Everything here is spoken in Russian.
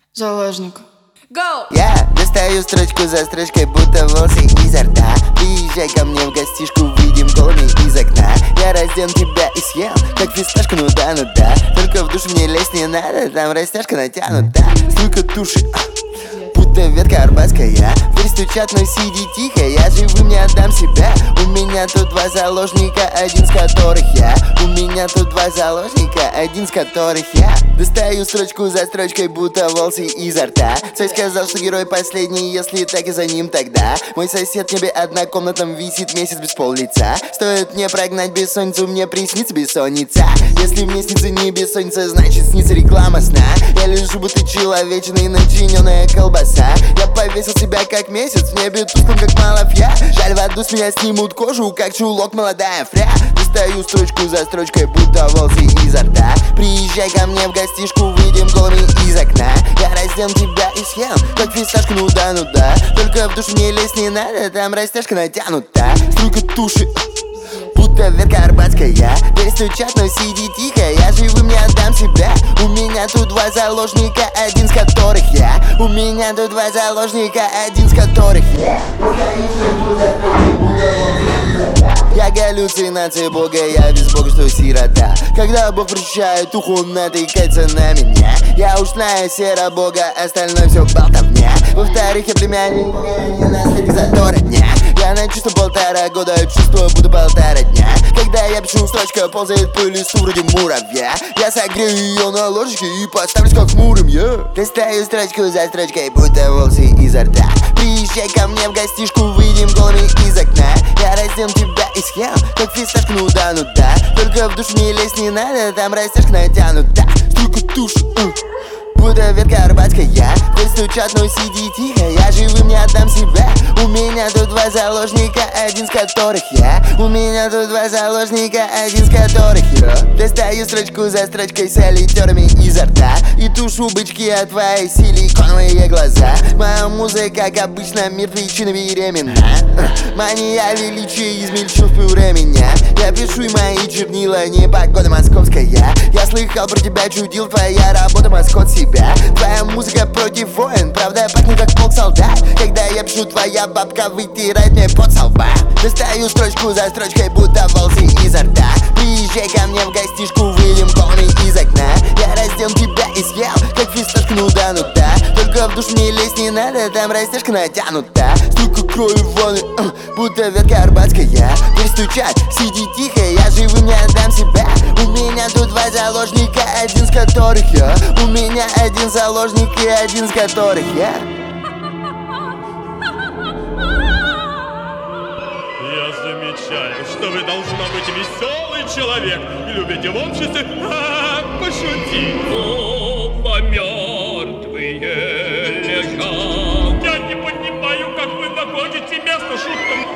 Заложник. Go! Я достаю строчку за строчкой, будто волосы изо рта. Приезжай ко мне в гостишку, выйдем голыми из окна. Я разден тебя и съем, как фисташка, ну да. Только в душ мне лезть не надо, там растяжка натянута. Струйка туши, будто ветка арбатская. Дверь стучат, но сиди тихо, я живым не отдам себя. У меня тут два заложника, один из которых я. У меня тут два заложника, один из которых я. Достаю строчку за строчкой, будто волосы изо рта. Цой сказал, что герой последний, если так и за ним тогда. Мой сосед в небе однокомнатном висит месяц без пол-лица. Стоит мне прогнать бессонницу, мне приснится бессонница. Если мне снится не бессонница, значит снится реклама сна. Я лежу, будто человечный, начиненная колбаса. Я повесил себя как месяц, в небе тусклым, как малафья. Жаль, в аду с меня снимут кожу, как чулок молодая фря. Достаю строчку за строчкой, будто волосы изо рта. Приезжай ко мне в гостишку, выйдем голыми из окна. Я раздем тебя и съем, как фисташка, ну да. Только в душ мне лезть не надо, там растяжка натянута. Струйка туши, будто ветка арбатская. Дверь стучат, но сиди тихо, я живым не отдам себя. У меня тут два заложника, один из которых я. У меня тут два заложника, один из которых я. Я галлюцинация Бога, я без Бога, что сирота. Когда Бог вручает ухо, он натыкается на меня. Я ушная сера Бога, остальное все болтовня. Во-вторых, я племянник, не наследник зато родня. Я на чувство 1,5 года, чувствую, буду 1,5 дня. Когда я пишу, строчка ползает по листу вроде муравья. Я согрею ее на ложечке и поставлюсь как хмурым, Достаю строчку за строчкой, будто волосы изо рта. Приезжай ко мне в гостишку, выйдем голыми из окна. Я раздем тебя и съем, как фисташка, ну да. Только в душ мне лезть не надо, там растяжка натянута. Струйка туши, будто ветка арбатская. Дверь стучат, но сиди тихо, я живым не отдам себя. У меня тут два заложника, один из которых я. У меня тут два заложника, один из которых я. Достаю строчку за строчкой, солитерами изо рта. И тушу бычки от твоей силиконовые глаза. Моя музыка, как обычно, мертвечина беременна. Мания величия измельчу в пюре меня. Я пишу и мои чернила, не погода московская. Я слыхал про тебя, чудил, твоя работа, маскот себя. Твоя музыка против войн, правда пахнет как полк солдат. Когда я пишу, твоя бабка вытирает мне пот со лба. Достаю строчку за строчкой, будто волосы изо рта. Приезжай ко мне в гостишку, выйдем голыми из окна. Я раздем тебя и съел, как фисташка, ну да. Только в душ мне лезть не надо, там растяжка натянута. Струйка крови ваны, будто ветка арбатская. Дверь стучат, сиди тихо, я живым не отдам себя. У меня тут два заложника, один из которых я. У меня один заложник и один из которых я. Я замечаю, что вы должна быть веселый человек и любите в обществе пошутить. Оба мертвые лежат. Я не понимаю, как вы находите место шуткам.